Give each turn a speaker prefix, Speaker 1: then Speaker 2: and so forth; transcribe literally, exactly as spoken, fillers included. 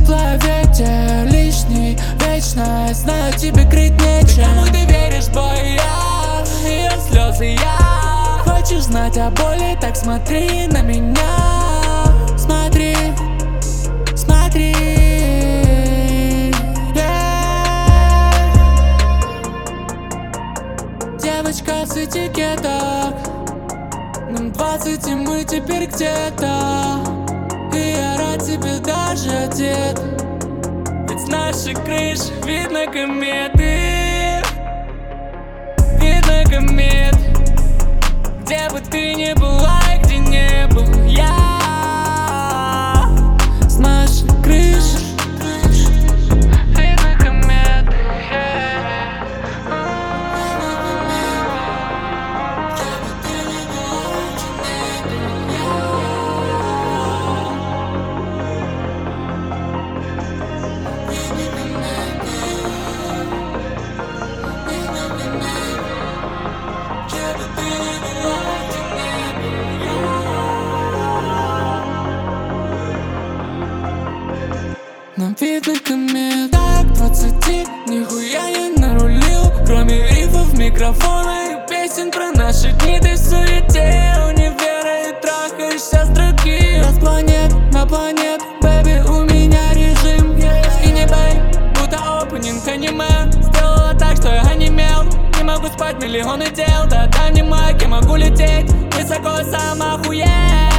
Speaker 1: тепло, ветер лишний, вечность, знаю, тебе крыть нечем. Кому ты веришь, бой, я, ее слезы я. Хочешь знать о боли, так смотри на меня. Смотри, смотри, yeah. Девочка с этикеток, нам двадцать и мы теперь где-то. И я рад тебе даже одет, ведь с нашей крыши видно кометы. Видно комет. Где бы ты ни была и где не был я, с нашей крыши видно кометы, yeah. Где бы ты ни была и где не нам видно комет. Так двадцати нихуя не нарулил, кроме рифов, микрофона и песен про наши дни. Ты в суете, универа и трахаешься с другим. Я с планет на планет, бэби, у меня режим, yeah. И не бэй, будто опенинг аниме. Сделала так, что я онемел. Не могу спать, миллионы дел. Да-да, не маг, я могу лететь высоко, сам охуеть.